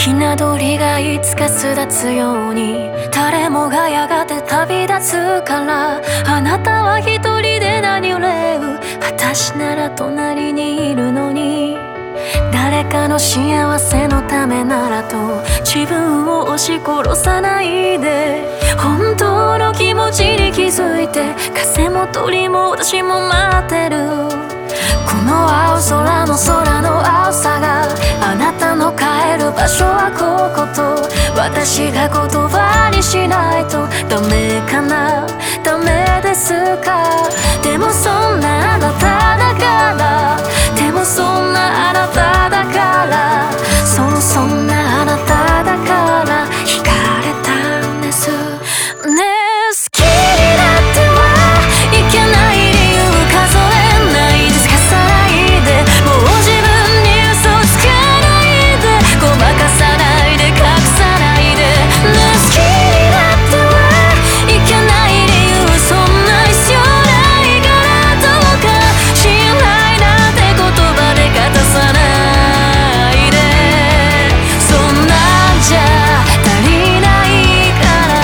ひな鳥がいつか巣立つように誰もがやがて旅立つからあなたは一人で何を憂う私なら隣にいるのに誰かの幸せのためならと自分を押し殺さないで本当の気持ちに気づいて風も鳥も私も待ってるこの青空の空の青さがあなたの帰る場所はここと私が言葉にしないとダメかなダメですかでもそんなあなただからでもそんなあなただからそうそんなあなただから惹かれたんですねえ好きになってはいけない理由数えないで探さないでもう自分に嘘つかないでごまかさないで隠さないでねえ好きになってはいけない理由そんな必要ないからどうか信頼なんて言葉で語さないでそんなんじゃ足りないから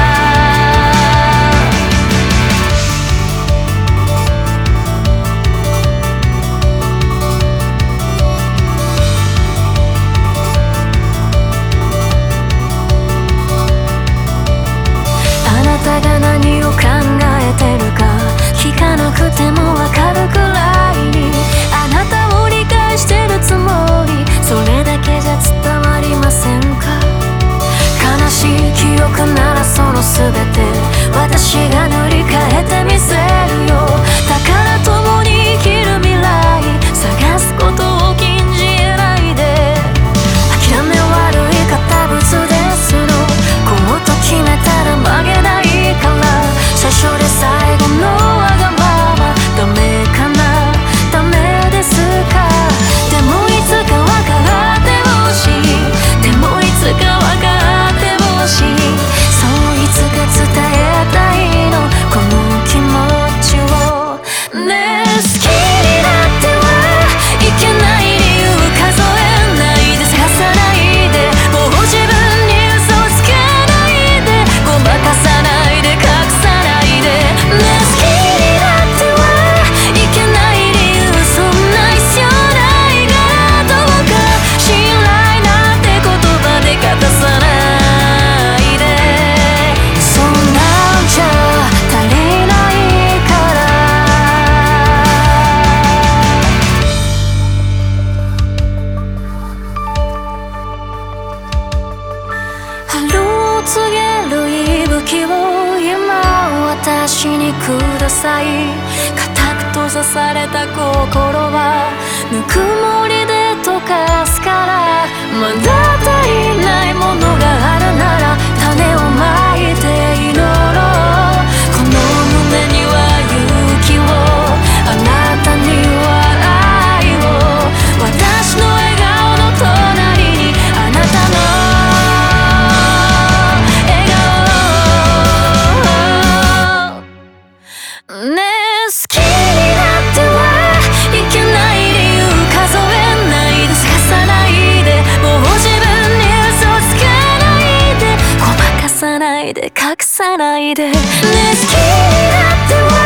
あなたが何を考えてるか聞かなくてもわかるくらいにあなたを理解してるつもりそれだけじゃ伝わりませんか悲しい記憶ならその全て私が塗り替えてみせるよだから共に生きる未来探すことを禁じないで諦め悪い堅物ですのこうと決めたら曲げないから最初で最後のわがままダメかなダメですかでもいつかわかってほしいでもいつかわかってほしいそういつか伝えたいのこの気持ちをねえ好きになってはいけない理由数えないで探さないでもう自分に嘘つかないでごまかさないで隠さないでねえ好きになってはいけない理由そんな必要ないからどうか信頼なんて言葉で語さないでそんなんじゃ足りないから春を告げる息吹を今私にください固く閉ざされた心はぬくもりで溶かすからまだ足りないものがあるなら種をまいて祈ろうこの胸には勇気をあなたには愛を私の笑顔の隣にあなたのねえ好きになってはいけない理由数えないで探さないでもう自分に嘘つかないでごまかさないで隠さないでねえ好きになっては